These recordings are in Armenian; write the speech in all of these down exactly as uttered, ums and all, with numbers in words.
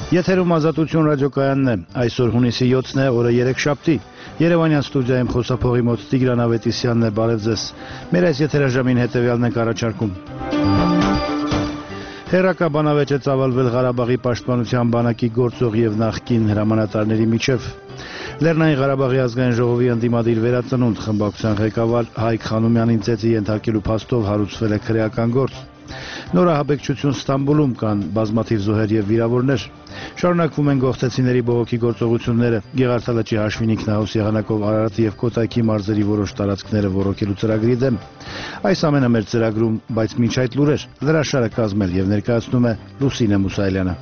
Եթերում Ազատություն ռադիոկայանն է, այսօր հունիսի յոթն է, օրը երեքշաբթի, Երևանյան ստուդիայում խոսափողի մոտ Տիգրան Ավետիսյանն է, բարև ձեզ, մեր այս եթերաժամին հետևյալն ենք առաջարկում։ Հերակա բանավեճ է ծավալվել Ղարաբաղի պաշտպանության բանակի գործող և նախկին հրամանատարների միջև։ Լեռնային Ղարաբաղի ազգային ժողովի ընդդիմադիր վերածնունդ խմբակցության ղեկավար Հայկ Խանոմյանին ծեծի ենթարկելու փաստով հարուցվել է քրեական գործ։ Նորահաբեկչություն Ստամբուլում կան բազմաթիվ զոհեր և վիրավորներ։ Շարունակվում են գողթեցիների բողոքի գործողությունները։ Գեղարդալճի Հաշվինիքնահուս եղանակով Արարատի և Կոտայքի մարզերի որոշ տարածքները ոռոգելու ծրագրի դեմ։ Այս ամենը մեր ծրագրում, բայց մինչ այդ լուրեր, լրաշարը կազմել և ներկայացնում է Լուսինե Մուսայելյանը։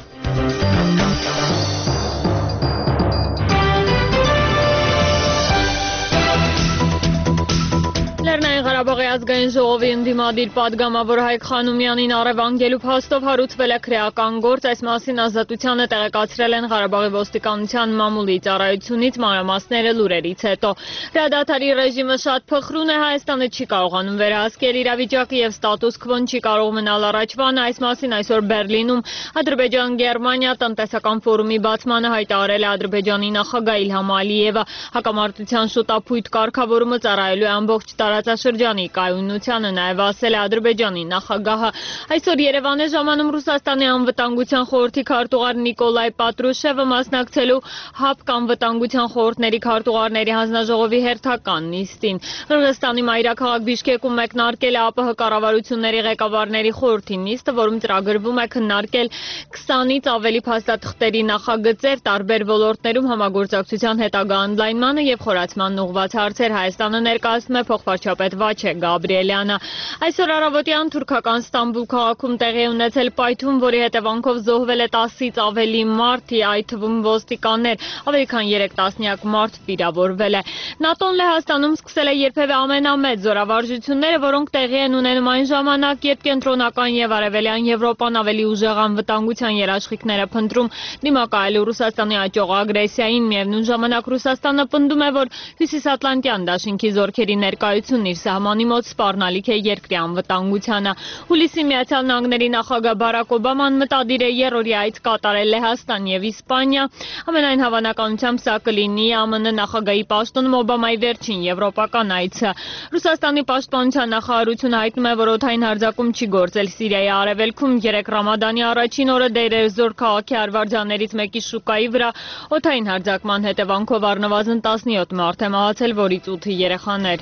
Ղարաբաղի ազգային ժողովի ընդդիմադիր պատգամավոր Հայկ Խանոմյանին առևանգելու փաստով հարուցվել է քրեական գործ, այս մասին Ազատությանը տեղեկացրել են Ղարաբաղի ոստիկանության մամուլի ծառայությունից, մանրամասները լուրերից հետո։ Հրադադարի ռեժիմը շատ փխրուն է, Հայաստանը չի կարողանում վերահսկել իրավիճակը և ստատուս քվոն չի կարող մնալ առաջվան, այս մասին այսօր Բերլինում Ադրբեջան-Գերմանիա տնտեսական ֆորումի բացմանը հայտարարել է Ադրբեջանի նախագահ Իլհամ Ալիևը, հակամարտության շուտափույթ կարգավորումը ծառայելու է ամբողջ տարածաշրջանի կայունությանը, նաև ասել է Ադրբեջանի նախագահը։ Այսօր Երևան է ժամանում Ռուսաստանի անվտանգության խորհրդի քարտուղար Նիկոլայ Պատրուշևը մասնակցելու ՀԱՊԿ անվտանգության խորհուրդների քարտուղարների հանձնաժողովի հերթական նիստին։ Қырғызստանի մայրաքաղաք Բիշկեկում մեկնարկել է ԱՊՀ կառավարությունների ղեկավարների խորհրդի նիստը, որում ծրագրվում է քննարկել քսանից ավելի փաստաթղթերի նախագծեր տարբեր ոլորտներում համագործակցության հետագա ընդլայնմանը և խորացման ուղղված հարցեր։ Հայաստանը ներկայացնում է փոխվարչապետ Վաչե Գաբրիելյանը։ Այսօր առավոտյան թուրքական Ստամբուլ քաղաքում տեղի է ունեցել պայթյուն, որի հետևանքով զոհվել է տասից ավելի մարդ, այդ թվում ոստիկաններ, ավելի քան երեք տասնյակ մարդ վիրավորվել է։ ՆԱՏՕ-ն Լեհաստանում սկսել է երբևէ ամենամեծ զորավարժությունները, որոնք տեղի են ունենում այն ժամանակ, երբ կենտրոնական և արևելյան Եվրոպան ավելի ուժեղ անվտանգության երաշխիքներ է փնտրում դիմակայելու Ռուսաստանի աճող ագրեսիային։ Միևնույն ժամանակ Ռուսաստանը պնդում է, որ Հյուսիսատլանտյան դաշինքի զորքերի ներկայությունն իր սահմանի մոտ սպառնալիք է երկրի անվտանգությանը։ Հուլիսի Միացյալ Նահանգների նախագահ Բարակ Օբաման մտադիր է երրորդյա այց կատարել Լեհաստան և Իսպանիա։ Ամենայն հավանականությամբ սա կլինի ԱՄՆ նախագահի պաշտոնում Օբամայի վերջին եվրոպական այցը։ Ռուսաստանի պաշտպանության նախարարությունը հայտնում է, որ օդային հարձակում չի գործել Սիրիայի արևելքում։ Երեկ Ռամադանի առաջին օրը Դեյր ez-Զոր քաղաքի արվարձաններից մեկի շուկայի վրա օդային հարձակման հետևանքով առնվազն տասնյոթ մարդ է մահացել, որից ութը երեխաներ։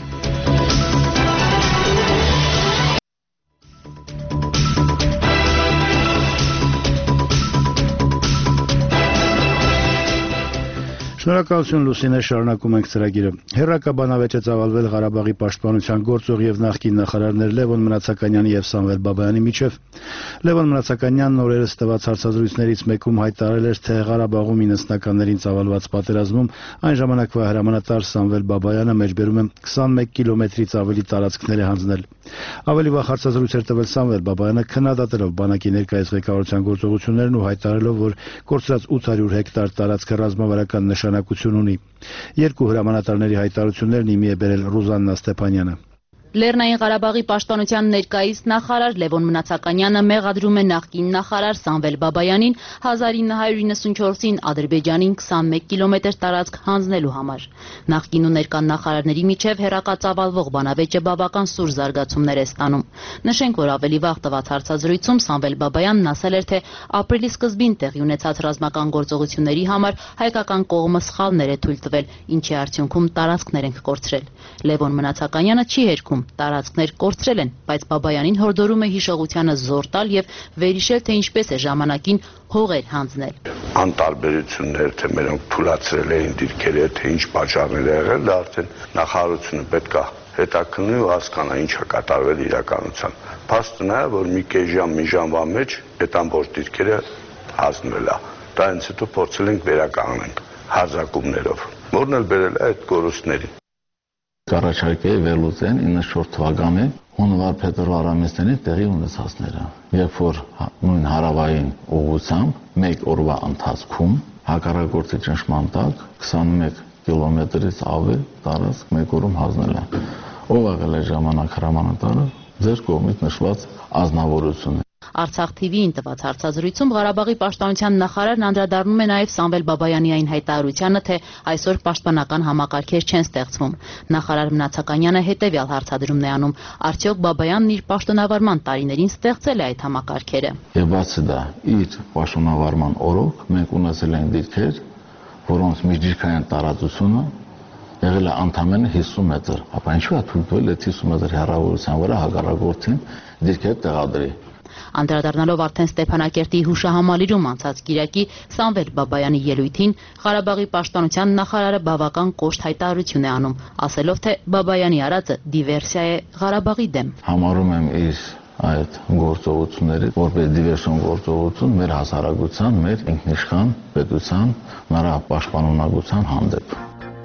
Շնորհակալություն Լուսինե, շարունակում ենք ծրագիրը։ Հերակա բանավեճ է ծավալվել Ղարաբաղի պաշտպանության գործող և նախկին նախարարներ Լևոն Մնացականյանի և Սամվել Բաբայանի միջև։ Լևոն Մնացականյանն օրերս տված հարցազրույցներից մեկում հայտարարել էր, թե Ղարաբաղում իննսնականներին ծավալված պատերազմում այն ժամանակվա հրամանատար Սամվել Բաբայանը մեջբերում է քսանմեկ կիլոմետրից ավելի տարածքներ է հանձնել։ Ավելի վաղ հարցազրույց էր տվել Սամվել Բաբայանը, քննադատելով բանակի ներկայիս ղեկավարության գործողություններն ու հայտարարելով, որ կորցրած ութ հարյուր հեկտար տարածքը ռազմավարական նշանակություն ունի։ Երկու հրամանատարների հայտարարություններն իմի է բերել Ռուզաննա Ստեփանյանը։ Լեռնային Ղարաբաղի պաշտպանության ներկայիս նախարար Լևոն Մնացականյանը մեղադրում է նախկին նախարար Սամվել Բաբայանին հազար ինը հարյուր իննսունչորսին Ադրբեջանին քսանմեկ կիլոմետր տարածք հանձնելու համար։ Նախկին ու ներկա նախարարների միջև հերակա ծավալվող բանավեճը բավական սուր զարգացումներ է ստանում։ Նշենք, որ ավելի վաղ տված հարցազրույցում Սամվել Բաբայանն ասել էր, թե ապրիլի սկզբին տեղի ունեցած ռազմական գործողությունների համար հայկական կողմը սխալներ է թույլ տվել, ինչի արդյունքում տարածքներ ենք կորցրել։ Լևոն Մնացականյանը չի հերքում, տարածքներ կորցրել են, բայց Բաբայանին հորդորում է հիշողությանը զոր տալ և վերհիշել, թե ինչպես է ժամանակին հողեր հանձնել։ Անտարբերություններ, թե մերոնք թուլացրել էին դիրքերը, թե ինչ պատճառներ է եղել, դա արդեն նախարարությունը պետք է հետաքննի ու հասկանա ինչ է կատարվել իրականության։ Փաստն է, որ մի կես ժամ, մի ժամվա մեջ այդ ամբողջ դիրքերը հանձնվել է։ Դա հենց հետո փորձել ենք վերականգնել հարձակումներով, որն էլ բերել է այդ կորուստներին։ Առաջարկել վերլուծեն իննսունչորդ թվականի հունվար-փետրվար ամիսներին տեղի ունեցածները, երբ որ նույն հարավային ուղղությամբ մեկ օրվա ընթացքում հակառակորդի ճնշման տակ քսանմեկ կիլոմետրից ավել տարածք մեկ օրում հանձնել են։ Ով եղել է ժամանակ հրամանատարը, ձեր կողմից նշված ազնվորությունը։ Արցախ T V-ին տված հարցազրույցում Ղարաբաղի պաշտպանության նախարարն անդրադառնում է նաև Սամվել Բաբայանի այն հայտարարությանը, թե այսօր պաշտպանական համակարգեր չեն ստեղծվում։ Նախարար Մնացականյանը հետևյալ հարցադրումն է անում. արդյոք Բաբայանն իր պաշտոնավարման տարիներին ստեղծել է այդ համակարգերը։ Եվ բացի դա, իր պաշտոնավարման օրոք մենք ունեցել ենք դիրքեր, որոնց միջդիրքային տարածությունը եղել է ընդամենը հիսուն մետր, ապա ինչու է թույլ տվել այդ հիսուն մետր հեռավորության վրա հակառակորդին դիրքեր տեղադրի։ Անդրադառնալով արդեն Ստեփանակերտի հուշահամալիրում անցած կիրակի Սամվել Բաբայանի ելույթին, Ղարաբաղի պաշտպանության նախարարը բավական կոշտ հայտարարություն է անում, ասելով, թե Բաբայանի արածը դիվերսիա է Ղարաբաղի դեմ։ Համարում եմ իր այդ գործողությունները որպես դիվերսիոն գործողություն մեր հասարակության, մեր ինքնիշխան պետության, նրա պաշտպանունակության հանդեպ։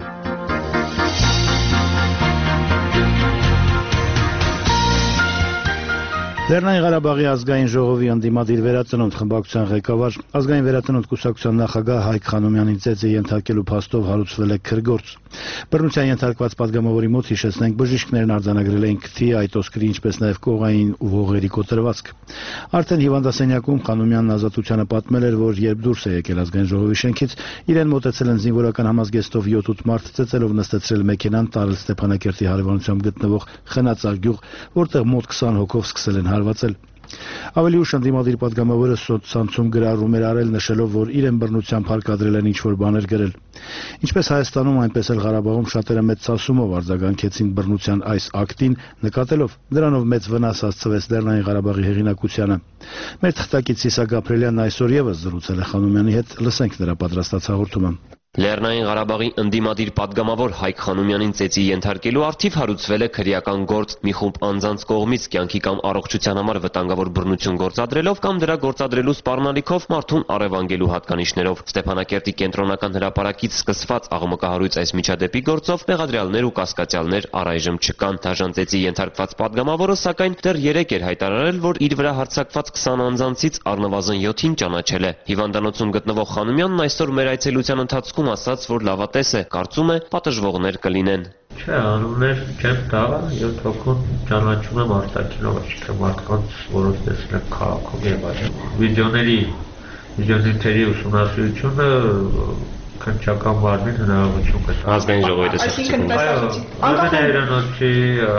Լեռնային Ղարաբաղի ազգային ժողովի ընդդիմադիր վերածնունդ խմբակցության ղեկավար, ազգային վերածնունդ կուսակցության նախագահ Հայկ Խանոմյանին ծեծի ենթարկելու փաստով հարուցվել է քրգործ։ Բռնության ենթարկված պատգամավորի մոտ հիշեցնենք բժիշկներն արձանագրել էին քթի, այտոսկրի, ինչպես նաև կողային ու ողերի կոտրվածք։ Արդեն հիվանդասենյակում Խանոմյանն ազատությանը պատմել էր, որ երբ դուրս է եկել ազգային ժողովի շենքից, իրեն մոտեցել են զինվորական համազգեստով յոթ-ութ մարդ, ծեծելով նստեցրել մեքենան, տարել Ստեփանակերտի հարևանությամբ գտնվող Խնածար գյուղ, որտեղ մոտ քսան հոգով սկսել են հարվածել։ Ավելի ուշ ընդդիմադիր պատգամավորը սոցցանցում գրառում էր արել, նշելով, որ իրեն բռնությամբ հարկադրել են ինչ-որ բաներ գրել։ Ինչպես Հայաստանում, այնպես էլ Ղարաբաղում շատերը մեծ ցասումով արձագանքեցին բռնության այս ակտին, նկատելով դրանով մեծ վնաս հասցվեց Լեռնային Ղարաբաղի հեղինակությանը։ Մեր թղթակից Սիսակ Գաբրելյանն այսօր եւս զրուցել է Խանոմյանի հետ, լսենք նրա պատրաստած հաղորդումը։ Լեռնային Ղարաբաղի ընդդիմադիր պատգամավոր Հայկ Խանոմյանին ծեծի ենթարկելու առթիվ հարուցվել է քրեական գործ մի խումբ անձանց կողմից կյանքի կամ առողջության համար վտանգավոր բռնություն գործադրելով կամ դրա գործադրելու սպառնալիքով մարդուն առևանգելու հատկանիշներով։ Ստեփանակերտի կենտրոնական հրապարակից սկսված աղմկահարույց այս միջադեպի գործով մեղադրյալներ ու կասկածյալներ առայժմ չկան։ Դաժան ծեծի ենթարկված պատգամավորը սակայն դեռ երեկ էր հայտարարել, որ իր վրա հարձակված քսան անձանցից առնվազն յոթին ճանաչել է։ Հիվանդանոցում գտնվող Խանոմյանն այսօր մեր այցելության ընթացքում ասաց, որ լավատես է, կարծում է պատժվողներ կլինեն։ Չէ, անուններ չեմ տա, յոթ հոգուն ճանաչում եմ արտաքինով, այսինքն մարդկանց, որոնց տեսել եմ քաղաքում եւ այլն։ Վիդեոների, վիդեոնյութերի ուսումնասիրությունը քննչական մարմին հնարավորություն կտա։ Ազգային ժողովի տեսակցություն։ Ամենահերանոցի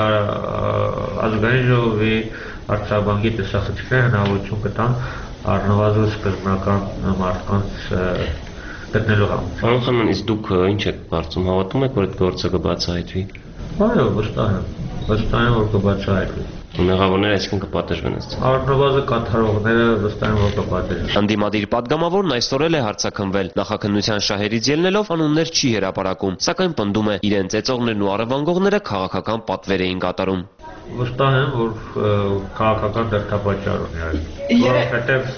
ազգային ժողովի արտաբանկի տեսախցիկները հնարավորություն կտան առնվազն սկզբնական մարդկանց գտնելու համար։ Պարոն Խանոմյան, իսկ դուք ինչ եք կարծում, հավատում եք, որ այդ գործը կբացահայտվի։ Այո, վստահ եմ, վստահ եմ, որ կբացահայտվի։ Մեղավորները այսինքն կպատժվեն ըստ։ Առնվազն կատարողները վստահ եմ, որ կպատժվեն։ Ընդդիմադիր պատգամավորն այսօր էլ է հարձակնվել, նախաքննության շահերից ելնելով անուններ չի հրապարակում, սակայն պնդում է, իրեն ծեծողներն ու առևանգողները քաղաքական պատվեր էին կատարում։ Վստահ եմ, որ քաղաքական դրդապատճառ ունի, որովհետև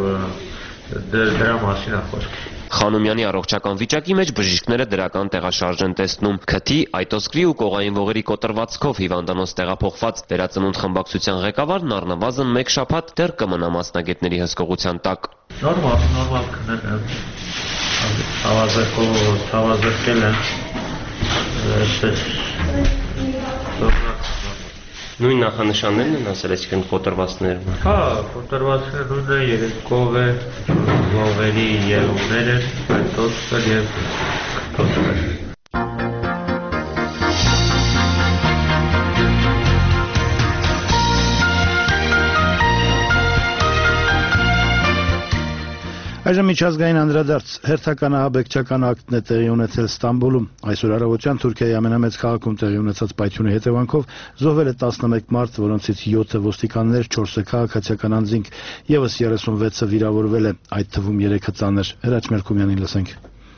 դրա մասին է խոսքը։ Խանոմյանի առողջական վիճակի մեջ բժիշկները դրական տեղաշարժ են տեսնում։ Քթի, այտոսկրի ու կողային ողերի կոտրվածքով հիվանդանոց տեղափոխված վերածնունդ խմբակցության ղեկավարն առնվազն մեկ շաբաթ դեռ կմնա մասնագետների հսկողության տակ։ Նորմալ, նորմալ քնեն եմ, հավազրկել եմ, այսպես Նույն նախանշաններն են ասել, այսինքն կոտրվածներն։ Հա, կոտրվածները նույնը երեքով է, ողերի ելումներ են, այտոսկր եւ քթոսկր։ Այժմ միջազգային անդրադարձ հերթական ահաբեկչական ակտն է տեղի ունեցել Ստամբուլում։ Այսօր առավոտյան Թուրքիայի ամենամեծ քաղաքում տեղի ունեցած պայթյունի հետևանքով զոհվել է տասնմեկ մարդ, որոնցից յոթը ոստիկաններ, չորսը քաղաքացիական անձինք, եւս երեսունվեցը վիրավորվել է, այդ թվում երեքը ծանր։ Հրաչ Մերկումյանին լսենք։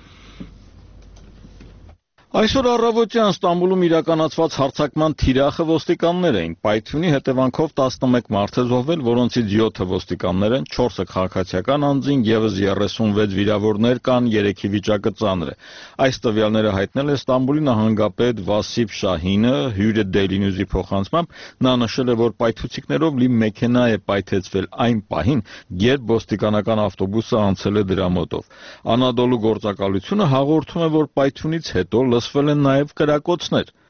Այսօր առավոտյան Ստամբուլում իրականացված հարձակման թիրախը ոստիկաններ էին։ Պայթյունի հետևանքով տասնմեկ մարդ է զոհվել, որոնցից յոթը ոստիկաններ են, չորսը քաղաքացիական անձինք, եւս երեսունվեց վիրավորներ կան, երեքի վիճակը ծանր է։ Այս տվյալները հայտնել է Ստամբուլի նահանգապետ Վասիփ Շահինը, հյուրը Daily News-ի փոխանցմամբ նա նշել է, որ պայթուցիկներով լի մեքենա է պայթեցվել այն պահին, երբ ոստիկանական ավտոբուսը անցել է դրա մոտով։ Անադոլու գործակալությունը հաղորդում է, որ պայթյունից հետո լսվել են նաև կրակոցներ։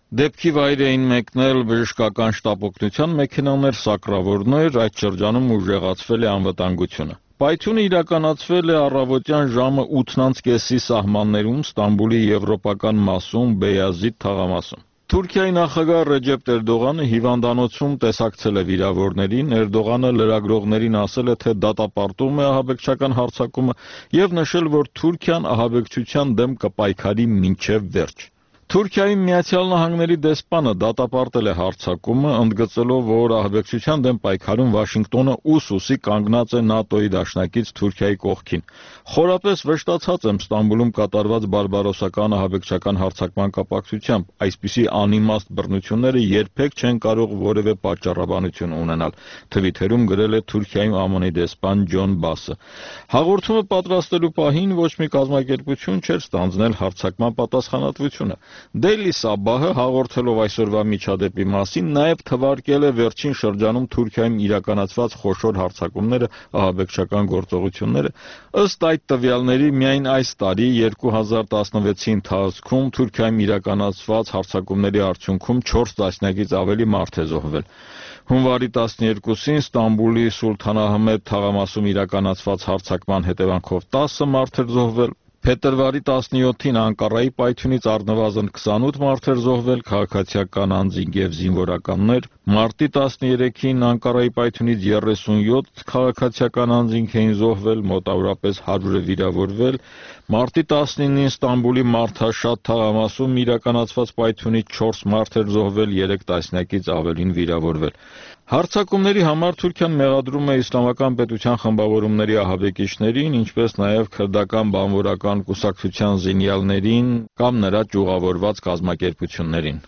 Դեպքի վայր էին մեկնել բժշկական շտապ օգնության մեքենաներ, սակրավորներ, այդ շրջանում ուժեղացվել է անվտանգությունը։ Պայթյունը իրականացվել է առավոտյան ժամը ութն կեսի սահմաններում Ստամբուլի եվրոպական մասում Բեյազիդ թաղամասում։ Թուրքիայի նախագահ Ռեջեփ Էրդողանը հիվանդանոցում տեսակցել է վիրավորներին, Էրդողանը լրագրողներին ասել է, թե դատապարտում է ահաբեկչական հարձակումը եւ նշել, որ Թուրքիան ահաբեկչության դեմ կպայքարի մինչեւ վերջ։ Թուրքիայի Միացյալ Նահանգների դեսպանը դատապարտել է հարձակումը, ընդգծելով, որ ահաբեկչության դեմ պայքարում Վաշինգտոնը ուսուսի կանգնած է ՆԱՏՕ-ի դաշնակից Թուրքիայի կողքին։ Խորապես վշտացած եմ Ստամբուլում կատարված բարբարոսական ահաբեկչական հարձակման կապակցությամբ, այսպիսի անիմաստ բռնությունները երբեք չեն կարող որևէ պատճառաբանություն ունենալ, Թվիթերում գրել է Թուրքիայում ԱՄՆ-ի դեսպան Ջոն Բասը։ Հաղորդումը պատրաստելու պահին ոչ մի կազմակերպություն չէր ստանձնել հարձակման պատասխանատվությունը։ Daily Sabah-ը հաղորդելով այսօրվա միջադեպի մասին նաև թվարկել է վերջին շրջանում Թուրքիայում իրականացված խոշոր հարձակումները, ահաբեկչական գործողությունները։ Ըստ այդ տվյալների միայն այս տարի երկու հազար տասնվեցի ընթացքում Թուրքիայում իրականացված հարձակումների արդյունքում չորս տասնյակից ավելի մարդ է զոհվել։ Հունվարի տասներկուսին Ստամբուլի Սուլթանահմեդ թաղամասում իրականացված հարձակման հետևանքով տասը մարդ էր զոհվել։ Փետրվարի տասնյոթին Անկարայի պայթյունից առնվազն քսանութ մարդ էր զոհվել, քաղաքացիական անձինք եւ զինվորականներ։ Մարտի տասներեքին Անկարայի պայթյունից երեսունյոթ քաղաքացիական անձինք էին զոհվել, մոտավորապես հարյուրը վիրավորվել։ Մարտի տասնինին Ստամբուլի Մարդաշատ թաղամասում իրականացված պայթյունից չորս մարդ էր զոհվել, երեք տասնյակից ավելին վիրավորվել։ Հարձակումների համար Թուրքիան մեղադրում է իսլամական պետության խմբավորումների ահաբեկիչներին, ինչպես նաև քրդական բանվորական կուսակցության զինյալներին կամ նրա ճյուղավորված կազմակերպություններին։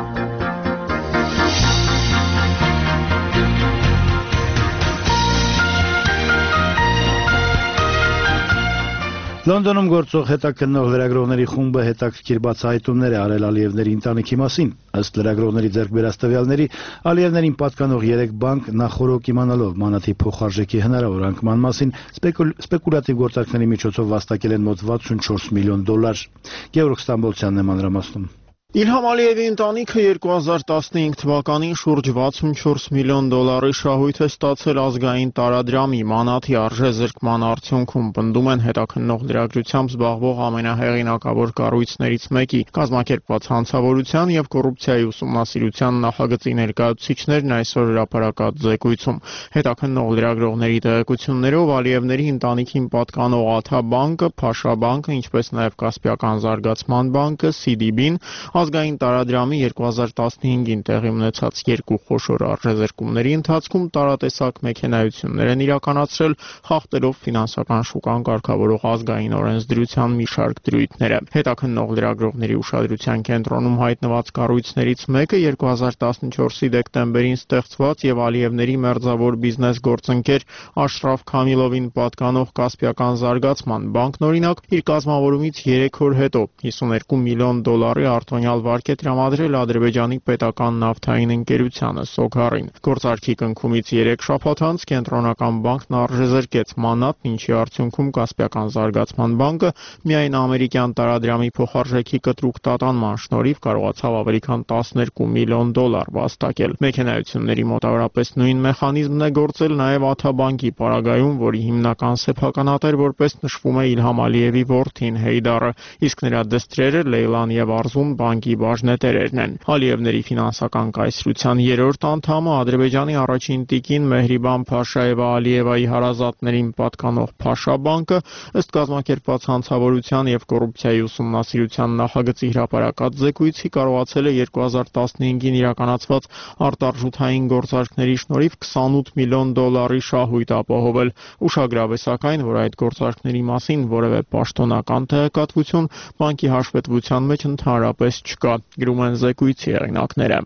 Լոնդոնում գործող հետաքննող լրագրողների խումբը հետաքրքիր բացահայտումներ է արել Ալիևների ընտանիքի մասին։ Ըստ լրագրողների ձեռք բերած տվյալների, Ալիևներին պատկանող երեք բանկ նախորոք իմանալով մանաթի փոխարժեքի հնարավոր անկման մասին սպեկուլյատիվ գործարքների միջոցով վաստակել են մոտ վաթսունչորս միլիոն դոլար։ Գևորգ Ստամբոլցյանն է մանրամասնում։ Իլհամ Ալիևի ընտանիքը երկու հազար տասնհինգ թվականին շուրջ վաթսունչորս միլիոն դոլարի շահույթ է ստացել ազգային տարադրամի մանաթի արժեզրկման արդյունքում, պնդում են հետաքննող լրագրությամբ զբաղվող ամենահեղինակավոր կառույցներից մեկի կազմակերպված հանցավորության եւ կոռուպցիայի ուսումնասիրության նախագծի ներկայացուցիչներն այսօր հրապարակած զեկույցում։ Հետաքննող լրագրողների տեղեկություններով Ալիևների ընտանիքին պատկանող Աթա բանկը, Փաշա բանկը, ինչպես նաեւ Կասպիական զարգացման բանկը, Սի Դի Բին ազգային տարադրամի երկու հազար տասնհինգին տեղի ունեցած երկու խոշոր արժեզրկումների ընթացքում տարատեսակ մեքենայություններ են իրականացրել, խախտելով ֆինանսական շուկան կարգավորող ազգային օրենսդրության մի շարք դրույթները։ Հետաքննող լրագրողների ուշադրության կենտրոնում հայտնված կառույցներից մեկը երկու հազար տասնչորսի դեկտեմբերին ստեղծված եւ Ալիևների մերձավոր բիզնես գործընկեր Աշրաֆ Քամիլովին պատկանող Կասպիական զարգացման բանկն օրինակ իր կազմավորումից երեք օր հետո հիսուներկու միլիոն դոլարի արտոնյալ վարկ է տրամադրել Ադրբեջանի պետական նավթային ընկերությանը Սոգարին։ Գործարքի կնքումից երեք շաբաթ անց կենտրոնական բանկն արժեզրկեց մանաթն, ինչի արդյունքում Կասպիական զարգացման բանկը միայն ամերիկյան տարադրամի փոխարժեքի կտրուկ տատանման շնորհիվ կարողացավ ավելի քան տասներկու միլիոն դոլար վաստակել։ Մեքենայությունների մոտավորապես նույն մեխանիզմն է գործել նաև Աթա բանկի պարագայում, որի հիմնական սեփականատեր որպես նշվում է Իլհամ Ալիևի որդին Հեյդարը, իսկ նրա դստրերը Լեյլան եւ Արզուն բանկի բաժնետերերն են։ Ալիևների ֆինանսական կայսրության երրորդ անդամը Ադրբեջանի առաջին տիկին Մեհրիբան Փաշաևա Ալիևայի հարազատներին պատկանող Փաշա բանկը, ըստ կազմակերպված հանցավորության եւ կոռուպցիայի ուսումնասիրության նախագծի հրապարակած զեկույցի կարողացել է երկու հազար տասնհինգին իրականացված արտարժութային գործարքների շնորհիվ քսանութ միլիոն դոլարի շահույթ ապահովել։ Ուշագրավ է սակայն, որ այդ գործարքների մասին որևէ պաշտոնական տեղեկատվություն բանկի հաշվետվության մեջ ընդհանրապես չկա, գրում են զեկույցի հեղինակները։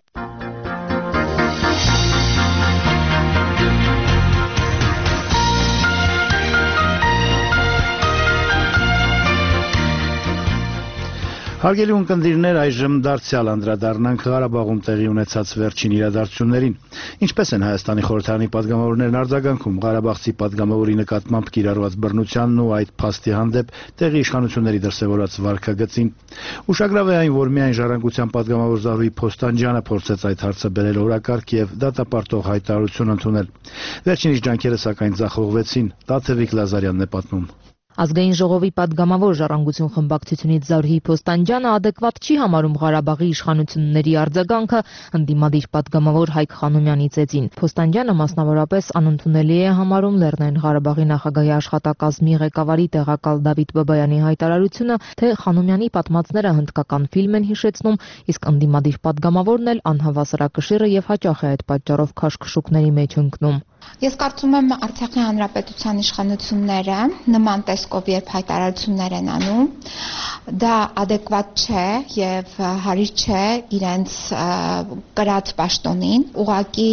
Հարգելի ունկնդիրներ, այժմ դարձյալ անդրադառնանք Ղարաբաղում տեղի ունեցած վերջին իրադարձություններին։ Ինչպես են Հայաստանի խորհրդարանի պատգամավորներն արձագանքում Ղարաբաղցի պատգամավորի նկատմամբ կիրառված բռնությանն ու այդ փաստի հանդեպ տեղի իշխանությունների դրսևորած վարքագծին։ Ուշագրավ է այն, որ միայն Ժառանգության պատգամավոր Զարուհի Փոստանջյանը փորձեց այդ հարցը բերել օրակարգ եւ դատապարտող հայտարարություն ընդունել։ Վերջինիս ջանքերը սակայն ձախողվեցին։ Տաթևիկ Լազարյանն է պատմում։ Ազգային ժողովի պատգամավոր Ժառանգություն խմբակցությունից Զարուհի Փոստանջյանը ադեկվատ չի համարում Ղարաբաղի իշխանությունների արձագանքը ընդդիմադիր պատգամավոր Հայկ Խանոմյանի ծեծին։ Փոստանջյանը մասնավորապես անընդունելի է համարում Լեռնային Ղարաբաղի նախագահի աշխատակազմի ղեկավարի տեղակալ Դավիթ Բաբայանի հայտարարությունը, թե Խանոմյանի պատմածները հնդկական ֆիլմ են հիշեցնում, իսկ ընդդիմադիր պատգամավորն էլ անհավասարակշիռը եւ հաճախ է այդ պատճառով քաշքշուկների մեջ ընկնում։ Ես կարծում եմ Արցախի հանրապետության իշխանությունները նման տեսքով երբ հայտարարություններ են անում, դա ադեկվատ չէ եւ հարիր չէ իրենց կրած պաշտոնին, ուղղակի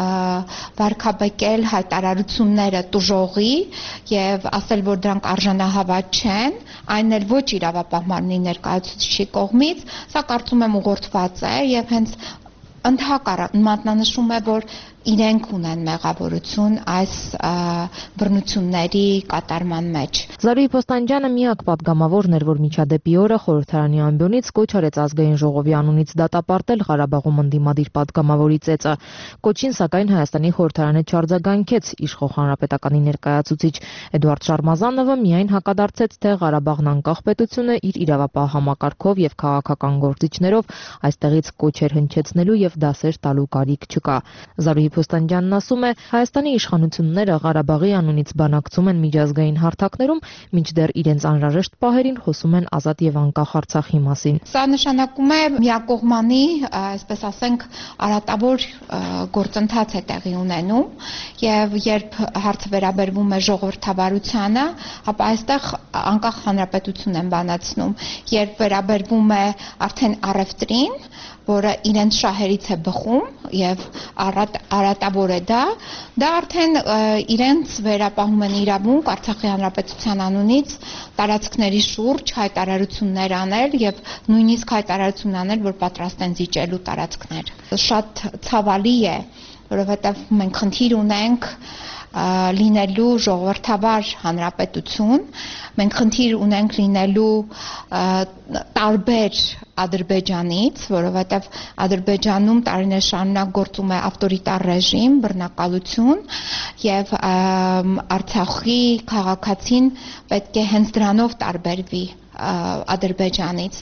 վարկաբեկել հայտարարությունները տուժողի եւ ասել, որ դրանք արժանահավատ չեն, այն էլ ոչ իրավապահ մարմնի ներկայացուցիչի կողմից, սա կարծում եմ ուղղորդված է եւ հենց ընդհակառակ մատնանշում է, որ իրենք ունեն մեղավորություն այս բռնությունների կատարման մեջ։ Զարուհի Փոստանջյանը միակ պատգամավորն էր, որ միջադեպի օրը խորհրդարանի ամբիոնից կոչ արեց ազգային ժողովի անունից դատապարտել Ղարաբաղում ընդդիմադիր պատգամավորի ծեծը։ Կոչին սակայն Հայաստանի խորհրդարանը չարձագանքեց, իշխող հանրապետականի ներկայացուցիչ Էդուարդ Շարմազանովը միայն հակադարձեց, թե Ղարաբաղն անկախ պետություն է իր իրավապահ համակարգով եւ քաղաքական գործիչներով, այստեղից կոչեր հնչեցնելու եւ դասեր տալու կարիք չկա։ Զարուհի Փոստանջյանն ասում է, Հայաստանի իշխանությունները Ղարաբաղի անունից բանակցում են միջազգային հարթակներում, մինչդեռ իրենց անհրաժեշտ պահերին խոսում են ազատ եւ անկախ Արցախի մասին։ Սա նշանակում է միակողմանի, այսպես ասենք, արատավոր գործընթաց է տեղի ունենում եւ երբ հարցը վերաբերվում է ժողովրդավարությանը, ապա այստեղ անկախ հանրապետություն են բանացնում, երբ վերաբերվում է արդեն առևտրին, որը իրենց շահերից է բխում եւ արատ, արատավոր է դա, դա արդեն իրենց վերապահում են իրավունք Արցախի հանրապետության անունից տարածքների շուրջ հայտարարություններ անել եւ նույնիսկ հայտարարություն անել, որ պատրաստ են զիջելու տարածքներ։ Շատ ցավալի է, որովհետեւ մենք խնդիր ունենք լինելու ժողովրդավար հանրապետություն, մենք խնդիր ունենք լինելու տարբեր Ադրբեջանից, որովհետև Ադրբեջանում տարիներ շարունակ գործում է ավտորիտար ռեժիմ, բռնակալություն եւ Արցախի քաղաքացին պետք է հենց դրանով տարբերվի Ադրբեջանից։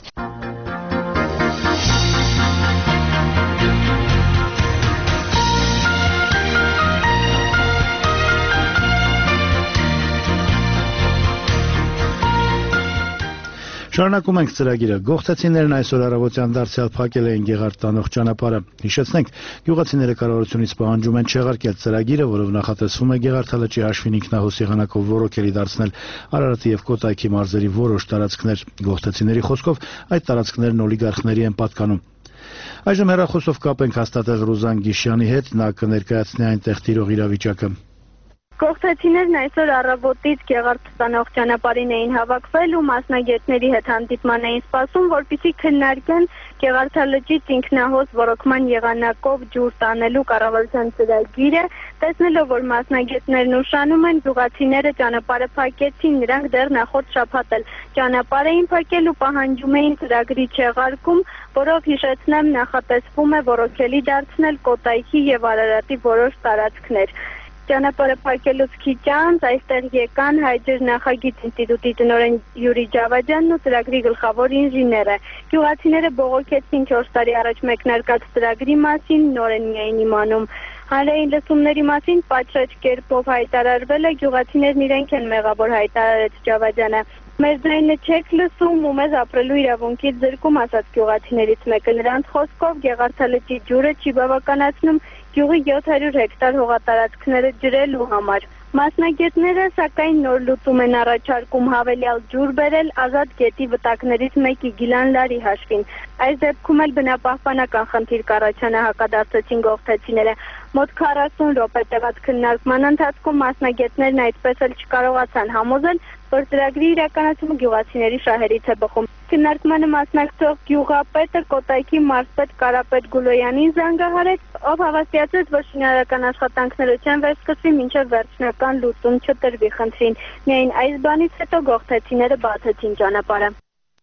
Շարունակում ենք ծրագիրը։ Գողթեցիներն այսօր առավոտյան դարձյալ փակել էին Գեղարդ տանող ճանապարհը։ Հիշեցնենք, գյուղացիները կառավարությունից պահանջում են չեղարկել ծրագիրը, որով նախատեսվում է Գեղարդ լճի հաշվին ինքնահոս եղանակով ոռոգելի դարձնել Արարատի եւ Կոտայքի մարզերի որոշ տարածքներ։ Գողթեցիների խոսքով այդ տարածքներն օլիգարխների են պատկանում։ Այժմ հեռախոսով կապ ենք հաստատել Ռուզան Գիշյանի հետ, նա կներկայացնի այնտեղ տիրող իրավիճակը։ Գողթեցիներն այսօր առավոտից Գեղարդ տանող ճանապարհին էին հավաքվել ու մասնագետների հետ հանդիպման էին սպասում, որպեսզի քննարկեն Գեղարդալճից ինքնահոս ոռոգման եղանակով ջուր տանելու կառավարության ծրագիրը, տեսնելով, որ մասնագետներն ուշանում են, գյուղացիները ճանապարհը փակեցին, նրանք դեռ նախորդ շաբաթ էլ ճանապարհ էին փակել ու պահանջում էին ծրագրի չեղարկում, որով հիշեցնեմ նախատեսվում է ոռոգելի դարձնել Կոտայքի եւ Արարատի որոշ տարածքներ։ Ճանապարհը փակելուց քիչ անց այստեղ եկան Հայջերնախագիծ ինստիտուտի տնօրեն Յուրի Ջավաջյանն ու ծրագրի գլխավոր ինժեները։ Գյուղացիները բողոքեցին չորս տարի առաջ մեկնարկած ծրագրի մասին, նոր են միայն իմանում։ Հանրային լսումների մասին պատշաճ կերպով հայտարարվել է, գյուղացիներն իրենք են մեղավոր, հայտարարեց Ջավաջյանը։ Մեր ձայնը չեք լսում ու մեզ ապրելու իրավունքից զրկում, ասաց գյուղացիներից մեկը։ Նրանց խոսքով Գեղարդալճի ջուրը չի բավականացնում գյուղի յոթ հարյուր հեկտար հողատարածքները ջրելու համար։ Մասնագետները սակայն նոր լուծում են առաջարկում հավելյալ ջուր բերել Ազատ գետի վտակներից մեկի Գիլանլարի հաշվին։ Այս դեպքում էլ բնապահպանական խնդիր կառաջանա, հակադարձեցին գողթեցիները։ Մոտ քառասուն րոպե տևած քննարկման ընթացքում մասնագետներն այդպես էլ չկարողացան համոզել, որ ծրագրի իրականացումը գյուղացիների շահերից է բխում։ Քննարկմանը մասնակցող գյուղապետը Կոտայքի մարզպետ Կարապետ Գուլոյանին զանգահարեց, ով հավաստիացրեց, որ շինարարական աշխատանքներության վերսկսվի մինչև վերջնական լուծում չտրվի խնդրին։ Միայն այս բանից հետո գողթեցիները բացեցին ճանապարհը։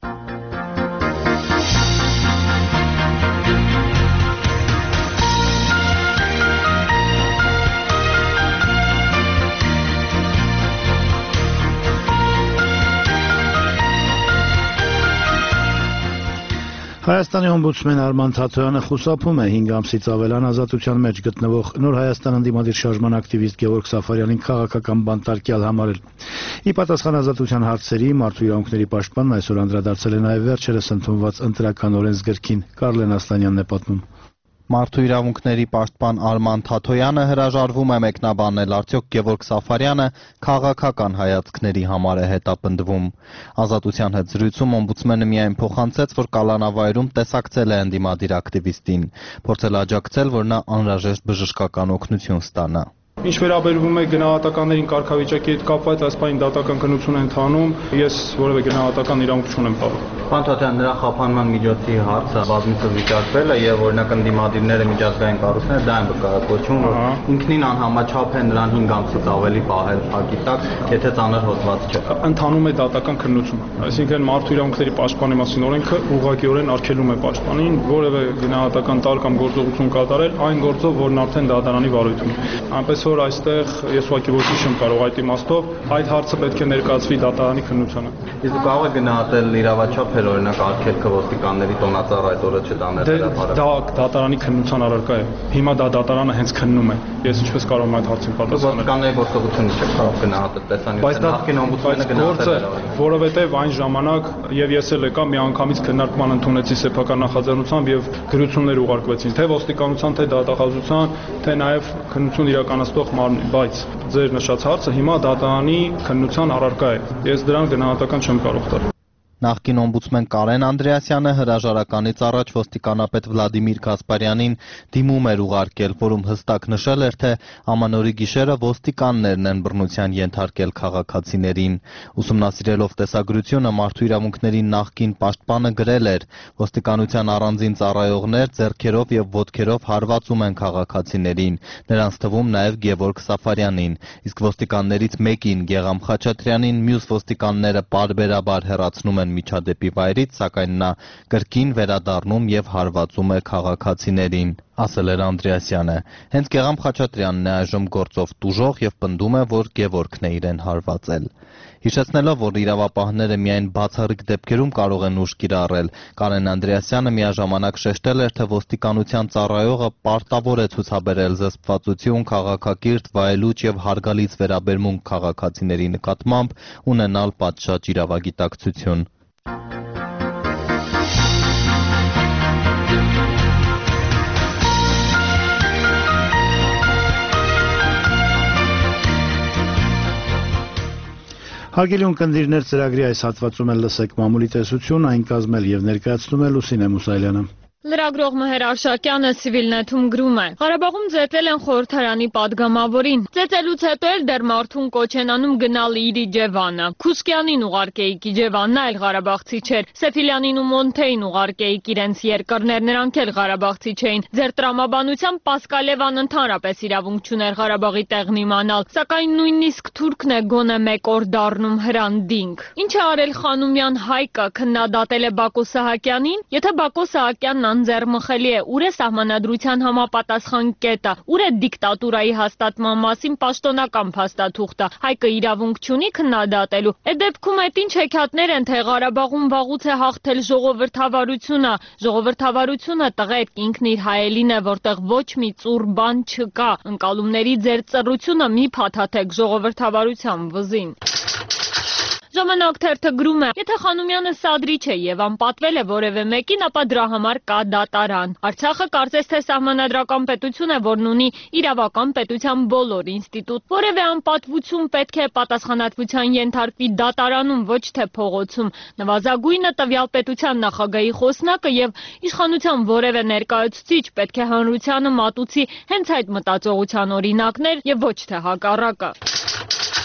Հայաստանի օմբուդսմեն Արման Թաթոյանը խուսափում է հինգ ամսից ավելան ազատության մեջ գտնվող Նոր Հայաստան ընդդիմադիր շարժման ակտիվիստ Գևորգ Սաֆարյանին քաղաքական բանտարկյալ համարել։ Ի պատասխան ազատության հարցերի մարդու իրավունքների պաշտպանն այսօր անդրադարձել է նաև վերջերս ընդունված ընտրական օրենսգրքին։ Կարլեն Ասլանյանն է պատմում։ Մարդու իրավունքների պաշտպան Արման Թաթոյանը հրաժարվում է մեկնաբանել, արդյոք Գևորգ Սաֆարյանը քաղաքական հայացքների համար է հետապնդվում։ Ազատության հետ զրույցում օմբուդսմենը միայն փոխանցեց, որ կալանավայրում տեսակցել է ընդդիմադիր ակտիվիստին, փորձել աջակցել, որ նա անհրաժեշտ բժշկական օգնություն ստանա։ Ինչ վերաբերվում է գնահատականներին կարգավիճակի հետ կապված, այս պահին դատական քննություն են ընթանում, ես որևէ գնահատական իրավունք չունեմ տալու։ Պարոն Թաթոյան, նրա խափանման միջոցի հարցը բազմիցս վիճակվել է եւ օրինակ ընդդիմադիրները միջազգային կառույցները դա են վկայակոչում, որ ինքնին անհամաչափ է նրան հինգ ամսից ավելի պահել փակի տակ, եթե ծանր հոդված չէ։ Ընթանում է դատական քննություն, այսինքն մարդու իրավունքների պաշտպանի մասին օրենքը ուղղակիորեն արգելում է պաշտպանին որևէ գնահատական տալ կամ գործողություն կատարել այն գործով, որն արդեն դատարանի վարույթում է։ Այնպես որ այստեղ ես ուղղակի ոչինչ չեմ կարող այդ իմաստով, այդ հարցը պետք է ներկայացվի դատարանի քննությանը։ Իսկ կարող է գնահատել իրավաչափ էր օրինակ արգելքը ոստիկանների տոնածառ այդ օրը չտանել հրապարակ։ Դա դատարանի քննության առարկա է։ Հիմա դա դատարանը հենց քննում է։ Ես ինչպես կարող եմ այդ հարցին պատասխանել։ Ոստիկանների գործողությունը չէ կարող գնահատել տեսանյութ։ Բայց նախկին օմբուդսմենը գնահատել է, որովհետև այն ժամանակ եւ ես էլ եկա մի անգամից քննարկման ընդունեցի սեփական նախաձեռնությամբ եւ գրություններ ուղարկվեցին թե ոստիկանության, թե դատախազության, թե նաեւ քննություն իրականացնող մարմնին, բայց ձեր նշած հարցը հիմա դատարանի քննության առարկա է։ Ես դրան գնահատական չեմ կարող տալ։ Նախկին օմբուդսմեն Կարեն Անդրեասյանը հրաժարականից առաջ ոստիկանապետ Վլադիմիր Գասպարյանին դիմում էր ուղարկել, որում հստակ նշել էր, թե ամանորի գիշերը ոստիկաններն են բռնության ենթարկել քաղաքացիներին։ Ուսումնասիրելով տեսագրությունը մարդու իրավունքների նախկին պաշտպանը գրել էր. ոստիկանության առանձին ծառայողներ ձեռքերով եւ ոտքերով հարվածում են քաղաքացիներին, նրանց թվում նաեւ Գևորգ Սաֆարյանին, իսկ ոստիկաններից մեկին Գեգամ Խաչատրյանին մյուս ոստիկանները պարբերաբար հեռացնում են միջադեպի վայրից, սակայն նա կրկին վերադառնում եւ հարվածում է քաղաքացիներին, ասել էր Անդրեասյանը։ Հենց Գեգամ Խաչատրյանն է այժմ գործով տուժող եւ պնդում է, որ Գևորգն է իրեն հարվածել։ Հիշեցնելով, որ իրավապահները միայն բացառիկ դեպքերում կարող են ուժ կիրառել, Կարեն Անդրեասյանը միաժամանակ շեշտել էր, թե ոստիկանության ծառայողը պարտավոր է ցուցաբերել զսպվածություն, քաղաքակիրթ, վայելուչ եւ հարգալից վերաբերմունք քաղաքացիների նկատմամբ, ունենալ պատշաճ իրավագիտակցություն։ Հարգելի ունկնդիրներ, ծրագրի այս հատվածում էլ լսեք մամուլի տեսություն, այն կազմել եւ ներկայացնում է Լուսինե Մուսայելյանը։ Լրագրող Մհեր Արշակյանը Civilnet-ում գրում է. Ղարաբաղում ծեծել են խորհրդարանի падգամավորին։ Ծեծելուց հետո էլ դեռ մարդուն կոչ են անում գնալ իր Իջևանը։ Քուսկյանին ուղարկեիք Իջևանն այլ Ղարաբաղցի չէր։ Սեֆիլյանին ու Մոնթեին ուղարկեիք իրենց երկրներ, նրանք էլ Ղարաբաղցի չէին։ Ձեր տրամաբանությամբ Պասկալևան ընդհանրապես իրավունք չուներ Ղարաբաղի տեղն իմանալ, սակայն նույնիսկ թուրքն է գոնե մեկ օր դառնում հրանդինք։ Ինչ է արել Խանոմյան Հայկը, քննադատել է Բակո Սահակյանին։ Եթե Բակո Սահակյանն անձեռմխելի է, ուր է սահմանադրության համապատասխան կետը, ուր է դիկտատուրայի հաստատման մասին պաշտոնական փաստաթուղթը, Հայկը իրավունք չունի քննադատելու։ Այդ դեպքում այդ ինչ հեքիաթներ են, թե Ղարաբաղում վաղուց է հաղթել ժողովրդավարությունը, ժողովրդավարությունը տղետ ինքն իր հայելին է, որտեղ ոչ մի ծուռ բան չկա, ընկալումների ձեր ծռությունը մի փաթաթեք ժողովրդավարության վզին։ Ժամանակ թերթը գրում է. Եթե Խանոմյանը սադրիչ է եւ անպատվել է որևէ մեկին, ապա դրա համար կա դատարան։ Արցախը կարծես թե սահմանադրական պետություն է, որն ունի իրավական պետության բոլոր ինստիտուտ։ Որևէ անպատվություն պետք է պատասխանատվության ենթարկվի դատարանում, ոչ թե փողոցում։ Նվազագույնը տվյալ պետության նախագահի խոսնակը եւ իշխանության որևէ ներկայացուցիչ պետք է հանրությանը մատուցի հենց այդ մտածողության օրինակներ եւ ոչ թե հակառակը։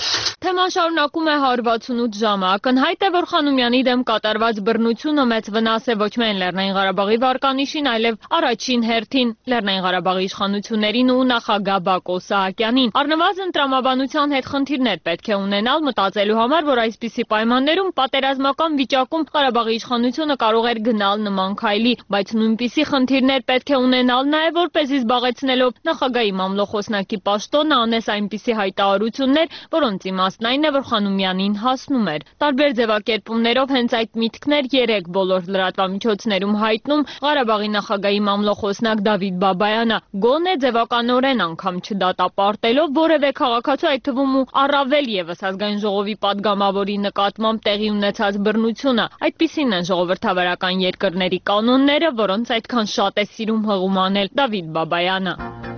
Թեման շարունակում է հարյուր վաթսունութ ժամը։ Ակնհայտ է, որ Խանոմյանի դեմ կատարված բռնությունը մեծ վնաս է ոչ միայն Լեռնային Ղարաբաղի վարկանիշին, այլև առաջին հերթին Լեռնային Ղարաբաղի իշխանություններին ու նախագահ Բակո Սահակյանին։ Առնվազն տրամաբանության հետ խնդիրներ պետք է ունենալ մտածելու համար, որ այսպիսի պայմաններում պատերազմական վիճակում Ղարաբաղի իշխանությունը կարող էր գնալ նման քայլի, բայց նույնպիսի խնդիրներ պետք է ունենալ նաև, որպեսզի զբաղեցնելով նախագահի մամլոխոսնակի պաշտոնը անես այնպիսի հայտարարություններ, որոնց իմաստն այն է, որ Խանոմյանին հասնում էր։ Տարբեր ձևակերպումներով հենց այդ միտքն էր երեք բոլոր լրատվամիջոցներում հայտնում Ղարաբաղի նախագահի մամլոխոսնակ Դավիթ Բաբայանը, գոնե ձևականորեն անգամ չդատապարտելով որևէ քաղաքացու, այդ թվում ու առավել ևս ազգային ժողովի падգամավորի նկատմամբ տեղի ունեցած բռնությունը։ Այդպիսին են ժողովրդավարական երկրների կանոնները, որոնց այդքան շատ է սիրում հղում անել Դավիթ Բաբայանը։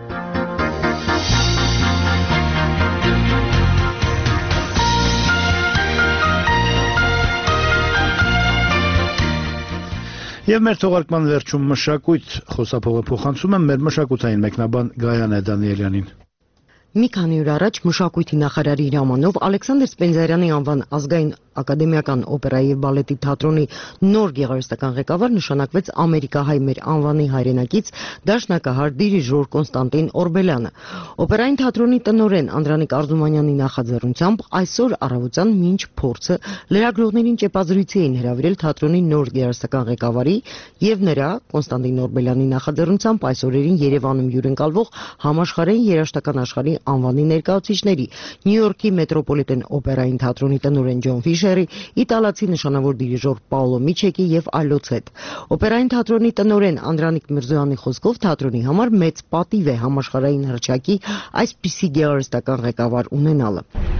Եվ մեր թողարկման վերջում մշակույթ խոսափողը փոխանցում եմ մեր մշակութային մեկնաբան Գայանե Դանիելյանին։ Մի քանի օր առաջ մշակույթի նախարարի հրամանով Ալեքսանդր Սպենդիարյանի անվան ազգային ակադեմիական օպերայի եւ բալետի թատրոնի նոր գեղարվեստական ղեկավար նշանակվեց ամերիկահայ մեր անվանի հայրենակից դաշնակահար դիրիժոր Կոնստանտին Օրբելյանը։ Օպերային թատրոնի տնօրեն Անդրանիկ Արզումանյանի նախաձեռնությամբ այսօր առավոտյան մինչ փորձը լրագրողներին ճեպազրույցի էին հրավիրել թատրոնի նոր գեղարվեստական ղեկավարի եւ նրա Կոնստանտին Օրբելյանի նախաձեռնությամբ այս օրերին Երևանում հյուրընկալվող համաշխարհային երաժշտական աշխարհի անվանի ներկայացուցիչների Նյու Յորքի մետրոպոլիտեն օպերային թատրոնի տնօրեն Ջոն Ֆիշերի, իտալացի նշանավոր դիրիժոր Պաոլո Միչեկի եւ այլոց հետ։ Օպերային թատրոնի տնօրեն Անդրանիկ Միրզոյանի խոսքով թատրոնի համար մեծ պատիվ է համաշխարհային հռչակի այսպիսի գեղարվեստական ղեկավար ունենալը։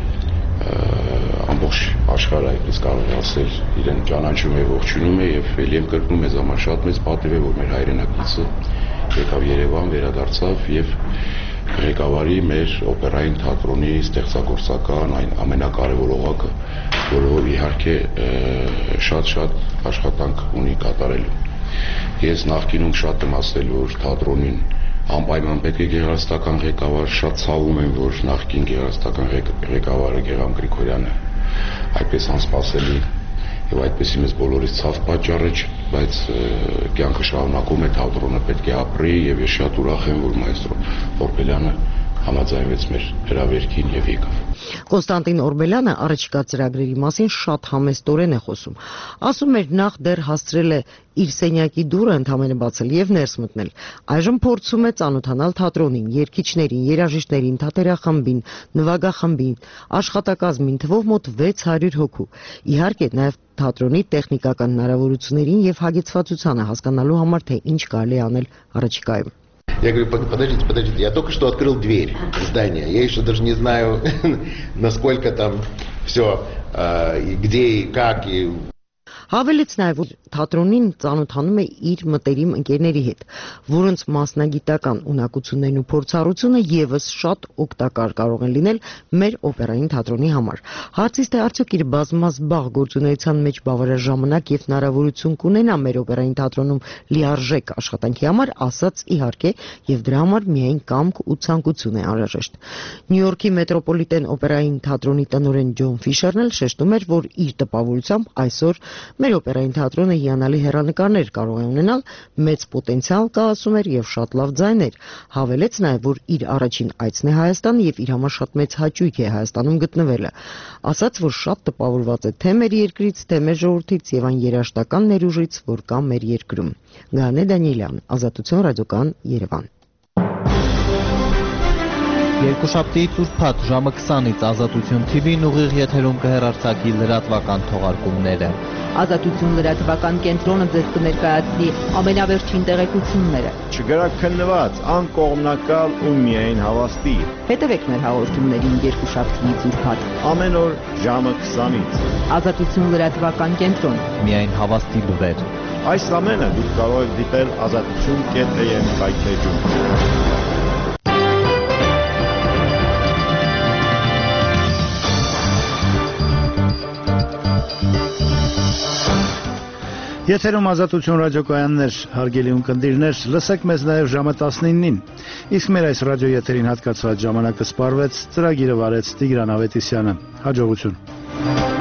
Ամբողջ աշխարհը այդպես կարող է ասել, իրեն ճանաչում է, ողջունում է եւ ելի եմ կրկնում մեզ համար շատ մեծ պատիվ է, որ մեր հայրենակիցը եկավ Երևան, վերադարձավ եւ ղեկավարի մեր օպերային թատրոնի ստեղծագործական այն ամենակարևոր օղակը, որով իհարկե շատ-շատ աշխատանք ունի կատարելու։ Ես նախկինում շատ եմ ասել, որ թատրոնին անպայման պետք է գեղարվեստական ղեկավար, շատ ցավում եմ, որ նախկին գեղարվեստական ղեկավարը Գեգամ Գրիգորյանը այդպես անսպասելի եւ այդպեսի մեզ բոլորից ցավ պատճառ է, բայց կյանքը շարունակում է, թատրոնը պետք է ապրի եւ ես շատ ուրախ եմ, որ մայստրո Օրբելյանը համաձայնվեց մեր հրավերքին եւ եկավ։ Կոնստանտին Օրբելյանը առաջիկա ծրագրերի մասին շատ համեստորեն է խոսում։ Ասում էր նախ դեռ հասցրել է իր սենյակի դուռը ընդամենը բացել եւ ներս մտնել։ Այժմ փորձում է ծանոթանալ թատրոնին, երգիչներին, երաժիշտներին, թատերախմբին, նվագախմբին, աշխատակազմին, թվով мот վեց հարյուր հոգու։ Իհարկե նաեւ թատրոնի տեխնիկական հնարավորություններին եւ հագեցվածությանը հասկանալու համար թե ինչ կարելի անել առաջիկայում։ Я говорю, подождите, подождите, я только что открыл дверь здания, я еще даже не знаю, насколько там все, где и как и... Հավելեց նաև, որ թատրոնին ծանոթանում է իր մտերիմ ընկերների հետ, որոնց մասնագիտական ունակություններն ու փորձառությունը եւս շատ օգտակար կարող են լինել մեր օպերային թատրոնի համար։ Հարցից թե արդյոք իր բազմազբաղ գործունեության մեջ բավարար ժամանակ եւ հնարավորություն կունենա մեր օպերային թատրոնում լիարժեք աշխատանքի համար, ասաց իհարկե, եւ դրա համար միայն կամք ու ցանկություն է անհրաժեշտ։ Նյու Յորքի մետրոպոլիտեն օպերային թատրոնի տնօրեն Ջոն Ֆիշերն էլ շեշտում էր, որ իր տպավորությամբ այսօր մեր օպերային թատրոնը հիանալի հեռանկարներ կարող է ունենալ, մեծ պոտենցիալ կա, ասում էր, եւ շատ լավ ձայներ։ Հավելեց նաեւ, որ իր առաջին այցն է Հայաստան եւ իր համար շատ մեծ հաճույք է Հայաստանում գտնվելը։ Ասաց, որ շատ տպավորված է թե մեր երկրից, թե մեր ժողովրդից եւ այն երաժշտական ներուժից, որ կա մեր երկրում։ Գայանե Դանիելյան, Ազատություն ռադիոկան, Երևան։ Երկուշաբթի ծուրփաթ ժամը քսանից Ազատություն թի վին ուղիղ եթերում կհեռարձակի լրատվական թողարկումները։ Ազատություն լրատվական կենտրոնը ձեզ կներկայացնի ամենավերջին տեղեկությունները։ Չգրաքննված, անկողմնակալ ու միայն հավաստի։ Հետևեք մեր հաղորդումներին երկուշաբթի ծուրփաթ ամեն օր ժամը քսանից։ Ազատություն լրատվական կենտրոն։ Միայն հավաստի լուրեր։ Այս ամենը դուք կարող եք դիտել ազատություն կետ am կայքեջում։ Եթերում Ազատություն ռադիոկայաններ, հարգելի ունկնդիրներ, լսեք մեզ նաև ժամը տասնինին։ Իսկ մեր այս ռադիոեթերին հատկացված ժամանակը սպառվեց, ծրագիրը վարեց Տիգրան Ավետիսյանը։ Հաջողություն։